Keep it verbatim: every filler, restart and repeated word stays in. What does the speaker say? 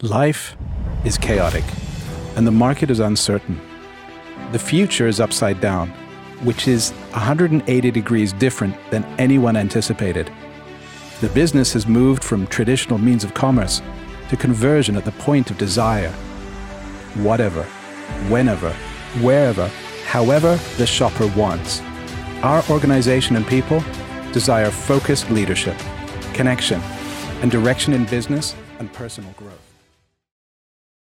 Life is chaotic, and the market is uncertain. The future is upside down, which is one hundred eighty degrees different than anyone anticipated. The business has moved from traditional means of commerce to conversion at the point of desire. Whatever, whenever, wherever, however the shopper wants. Our organization and people desire focused leadership, connection, and direction in business and personal growth.